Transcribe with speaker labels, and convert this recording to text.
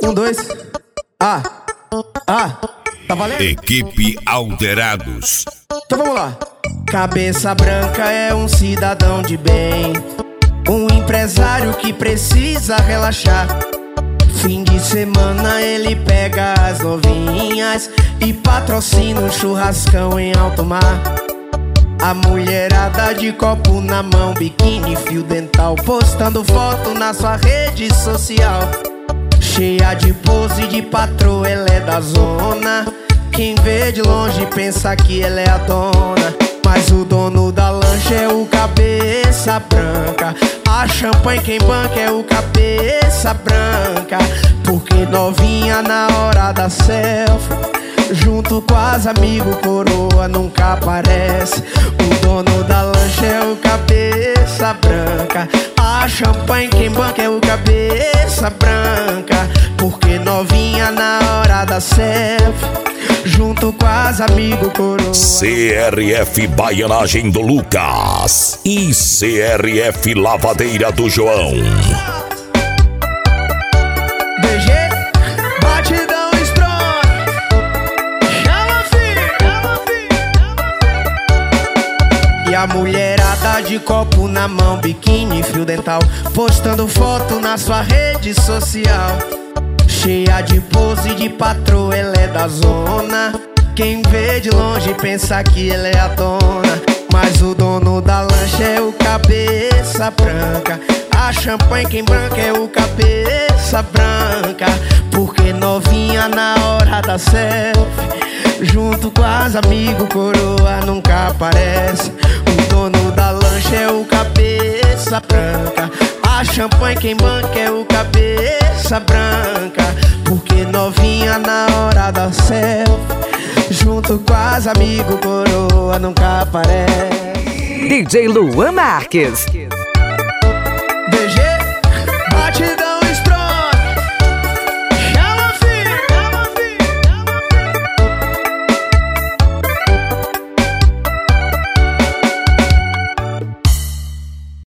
Speaker 1: dois. Tá valendo?
Speaker 2: Equipe Alterados.
Speaker 1: Então vamos lá. Cabeça branca é um cidadão de bem, um empresário que precisa relaxar. Fim de semana ele pega as novinhas e patrocina um churrascão em alto mar. A mulherada de copo na mão, biquíni, fio dental, postando foto na sua rede social. Cheia de pose de patroa, ela é da zona. Quem vê de longe pensa que ela é a dona, mas o dono da lancha é o cabeça branca. A champanhe quem banca é o cabeça branca. Porque novinha na hora da selfie, junto com as amigos, coroa nunca aparece. O dono da lancha é o cabeça branca. A champanhe quem banca é o cabeça branca. Porque novinha na hora da selfie, junto com as amigos, coroa.
Speaker 2: CRF Baianagem do Lucas e CRF Lavadeira do João.
Speaker 1: DG, batidão strong. Chama, filho. E a mulherada de copo na mão, biquíni, fio dental, postando foto na sua rede social. Cheia de pose de patroa, ela é da zona. Quem vê de longe pensa que ela é a dona, mas o dono da lancha é o cabeça branca. A champanhe quem branca é o cabeça branca. Porque novinha na hora da selfie, junto com as amigos, coroa nunca aparece. O dono da lancha é o cabeça branca. A champanhe quem banca é o cabeça branca. Porque novinha na hora da selfie, junto com as amigos, coroa nunca aparece.
Speaker 3: DJ Luan Marques.